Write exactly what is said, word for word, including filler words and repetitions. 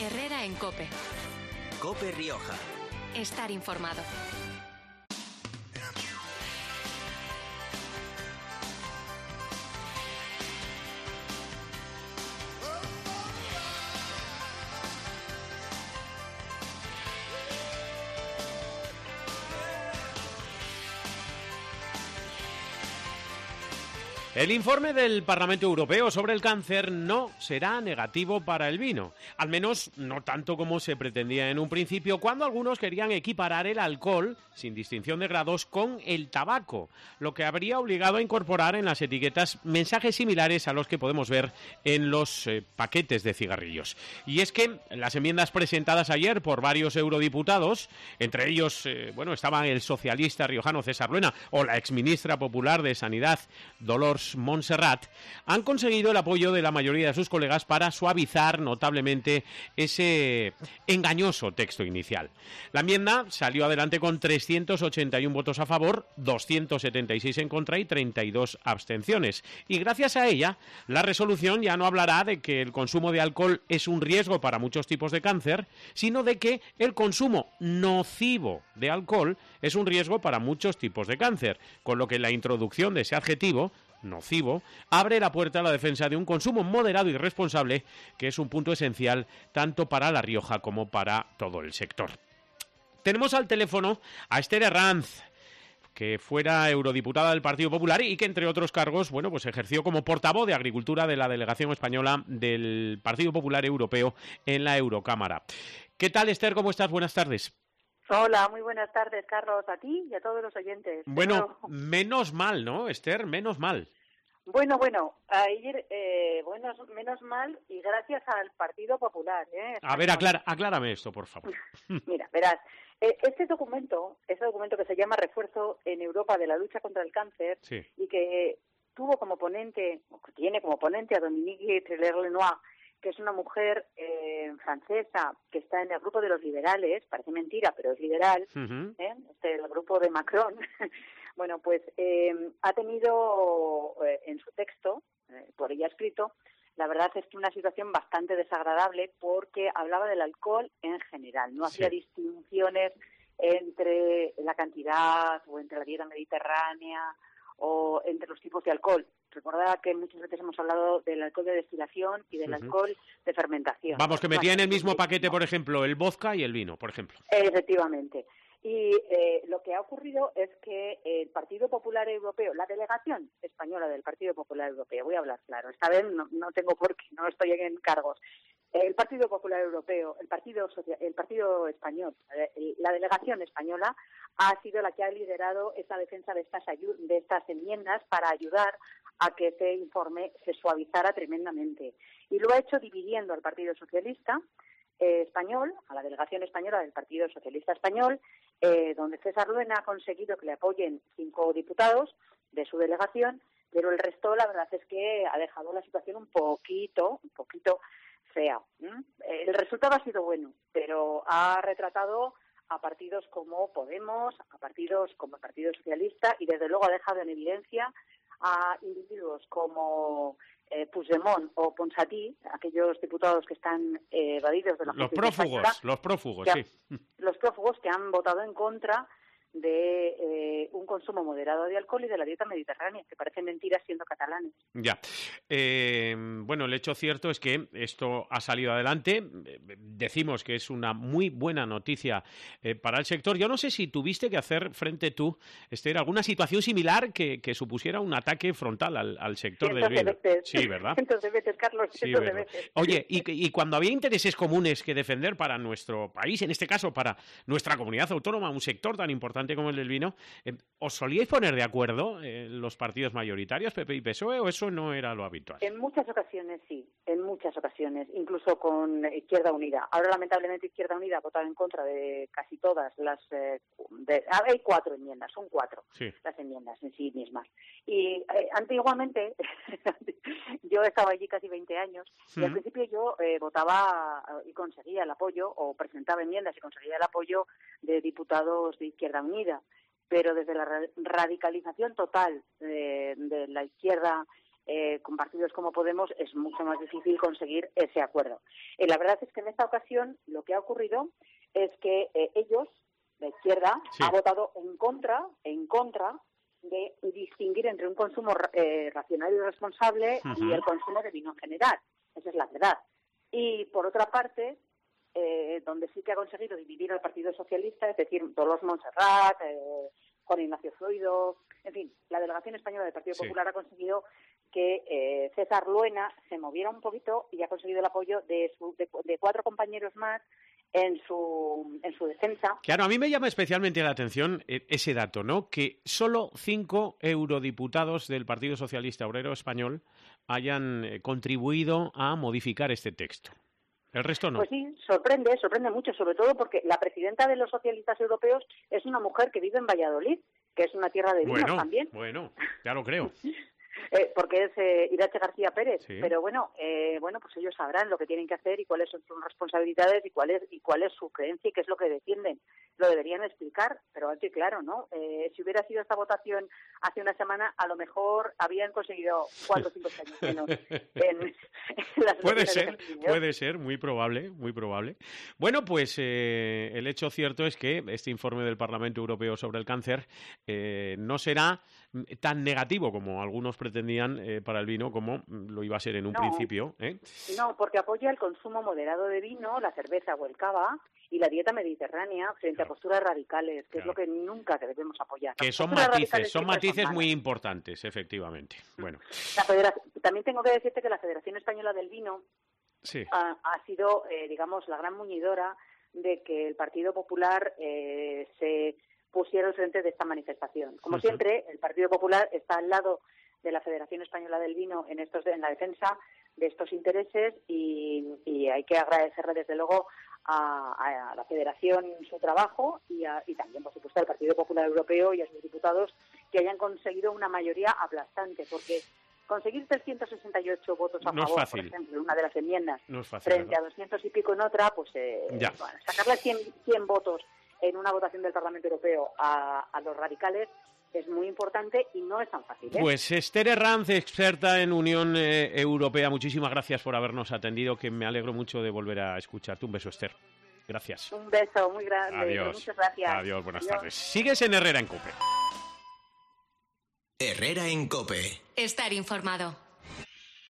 Herrera en COPE. COPE Rioja. Estar informado. El informe del Parlamento Europeo sobre el cáncer no será negativo para el vino, al menos no tanto como se pretendía en un principio, cuando algunos querían equiparar el alcohol, sin distinción de grados, con el tabaco, lo que habría obligado a incorporar en las etiquetas mensajes similares a los que podemos ver en los eh, paquetes de cigarrillos. Y es que las enmiendas presentadas ayer por varios eurodiputados, entre ellos, eh, bueno, estaban el socialista riojano César Luena o la exministra popular de Sanidad, Dolors Montserrat, han conseguido el apoyo de la mayoría de sus colegas para suavizar notablemente ese engañoso texto inicial. La enmienda salió adelante con trescientos ochenta y uno votos a favor, doscientos setenta y seis en contra y treinta y dos abstenciones. Y gracias a ella, la resolución ya no hablará de que el consumo de alcohol es un riesgo para muchos tipos de cáncer, sino de que el consumo nocivo de alcohol es un riesgo para muchos tipos de cáncer, con lo que la introducción de ese adjetivo nocivo, abre la puerta a la defensa de un consumo moderado y responsable, que es un punto esencial tanto para La Rioja como para todo el sector. Tenemos al teléfono a Esther Herranz, que fuera eurodiputada del Partido Popular y que, entre otros cargos, bueno, pues ejerció como portavoz de Agricultura de la delegación española del Partido Popular Europeo en la Eurocámara. ¿Qué tal, Esther? ¿Cómo estás? Buenas tardes. Hola, muy buenas tardes, Carlos, a ti y a todos los oyentes. Bueno, Pero... menos mal, ¿no, Esther? Menos mal. Bueno, bueno, ayer, eh, bueno, menos mal y gracias al Partido Popular. ¿eh? A ver, aclara, aclárame esto, por favor. Mira, verás, eh, este documento, este documento que se llama Refuerzo en Europa de la lucha contra el cáncer, sí, y que tuvo como ponente, o que tiene como ponente a Dominique Treuer-Lenoir, que es una mujer eh, francesa que está en el grupo de los liberales, parece mentira, pero es liberal, uh-huh. ¿eh? Este, el grupo de Macron. Bueno, pues eh, ha tenido eh, en su texto, eh, por ella escrito, la verdad es que una situación bastante desagradable porque hablaba del alcohol en general, no sí. hacía distinciones entre la cantidad o entre la dieta mediterránea o entre los tipos de alcohol. Recordad que muchas veces hemos hablado del alcohol de destilación y del uh-huh. alcohol de fermentación. Vamos, que metía en el mismo paquete, por ejemplo, el vodka y el vino, por ejemplo. Efectivamente. Y eh, lo que ha ocurrido es que el Partido Popular Europeo, la delegación española del Partido Popular Europeo, voy a hablar claro, esta vez no, no tengo por qué, no estoy en cargos, el Partido Popular Europeo, el Partido Social, el Partido Español, la delegación española ha sido la que ha liderado esta defensa de estas ayu- de estas enmiendas para ayudar a que ese informe se suavizara tremendamente. Y lo ha hecho dividiendo al Partido Socialista eh, Español, a la delegación española del Partido Socialista Español, eh, donde César Luena ha conseguido que le apoyen cinco diputados de su delegación, pero el resto, la verdad es que ha dejado la situación un poquito, un poquito fea. ¿Mm? El resultado ha sido bueno, pero ha retratado a partidos como Podemos, a partidos como el Partido Socialista y desde luego ha dejado en evidencia a individuos como eh, Puigdemont o Ponsatí, aquellos diputados que están eh, evadidos de la justicia los prófugos, española, los prófugos, que, sí. Los prófugos que han votado en contra de eh, un consumo moderado de alcohol y de la dieta mediterránea, que parece mentira siendo catalanes. Ya. Eh, bueno, el hecho cierto es que esto ha salido adelante. Decimos que es una muy buena noticia eh, para el sector. Yo no sé si tuviste que hacer frente tú, Esther, alguna situación similar que, que supusiera un ataque frontal al, al sector del vino. Veces. Sí, ¿verdad? Cientos de veces, Carlos, sí, cientos ¿verdad? de veces. Oye, y, y cuando había intereses comunes que defender para nuestro país, en este caso para nuestra comunidad autónoma, un sector tan importante como el del vino, eh, ¿os solíais poner de acuerdo eh, los partidos mayoritarios, P P y P S O E, o eso no era lo habitual? En muchas ocasiones sí, en muchas ocasiones, incluso con Izquierda Unida. Ahora, lamentablemente, Izquierda Unida ha votado en contra de casi todas las... Eh, de, hay cuatro enmiendas, son cuatro sí. las enmiendas en sí mismas. Y eh, antiguamente, yo estaba allí casi veinte años, y al principio yo eh, votaba y conseguía el apoyo, o presentaba enmiendas y conseguía el apoyo de diputados de Izquierda Unida, pero desde la radicalización total de, de la izquierda eh, con partidos como Podemos es mucho más difícil conseguir ese acuerdo. Eh, la verdad es que en esta ocasión lo que ha ocurrido es que eh, ellos, la izquierda, sí. ha votado en contra, en contra de distinguir entre un consumo eh, racional y responsable uh-huh. y el consumo de vino en general. Esa es la verdad. Y por otra parte, eh, donde sí que ha conseguido dividir al Partido Socialista, es decir, Dolors Montserrat, eh, Juan Ignacio Zoido, en fin, la delegación española del Partido sí. Popular ha conseguido que eh, César Luena se moviera un poquito y ha conseguido el apoyo de, su, de, de cuatro compañeros más en su en su defensa. Claro, a mí me llama especialmente la atención ese dato, ¿no? Que solo cinco eurodiputados del Partido Socialista Obrero Español hayan contribuido a modificar este texto. El resto no. Pues sí, sorprende, sorprende mucho, sobre todo porque la presidenta de los socialistas europeos es una mujer que vive en Valladolid, que es una tierra de vinos bueno, también. Bueno, ya lo creo. Eh, porque es eh, Irache García Pérez, sí. pero bueno, eh, bueno, pues ellos sabrán lo que tienen que hacer y cuáles son sus responsabilidades y cuál es y cuál es su creencia y qué es lo que defienden. Lo deberían explicar, pero alto y claro, ¿no? Eh, si hubiera sido esta votación hace una semana, a lo mejor habían conseguido cuatro o cinco años menos en, en las Puede ser, puede ser, muy probable, muy probable. Bueno, pues eh, el hecho cierto es que este informe del Parlamento Europeo sobre el cáncer eh, no será tan negativo como algunos pretendían eh, para el vino como lo iba a ser en un no, principio. ¿eh? No, porque apoya el consumo moderado de vino, la cerveza o el cava y la dieta mediterránea frente claro. a posturas radicales, que claro. es lo que nunca debemos apoyar. Que son matices, son matices son muy importantes, efectivamente. Bueno. La federación, también tengo que decirte que la Federación Española del Vino sí. ha, ha sido, eh, digamos, la gran muñidora de que el Partido Popular eh, se pusiera al frente de esta manifestación. Como uh-huh. siempre, el Partido Popular está al lado de la Federación Española del Vino en estos en la defensa de estos intereses y, y hay que agradecerle desde luego a, a la Federación su trabajo y, a, y también, por supuesto, al Partido Popular Europeo y a sus diputados que hayan conseguido una mayoría aplastante, porque conseguir trescientos sesenta y ocho votos a no favor, es fácil. por ejemplo, en una de las enmiendas, no es fácil, frente ¿no? a doscientos y pico en otra, pues eh, bueno, sacarle cien, cien votos en una votación del Parlamento Europeo a, a los radicales es muy importante y no es tan fácil, ¿eh? Pues Esther Herranz, experta en Unión eh, Europea, muchísimas gracias por habernos atendido, que me alegro mucho de volver a escucharte. Un beso, Esther. Gracias. Un beso muy grande. Adiós. Muchas gracias. Adiós, buenas Adiós. tardes. Sigues en Herrera en COPE. Herrera en COPE. Estar informado.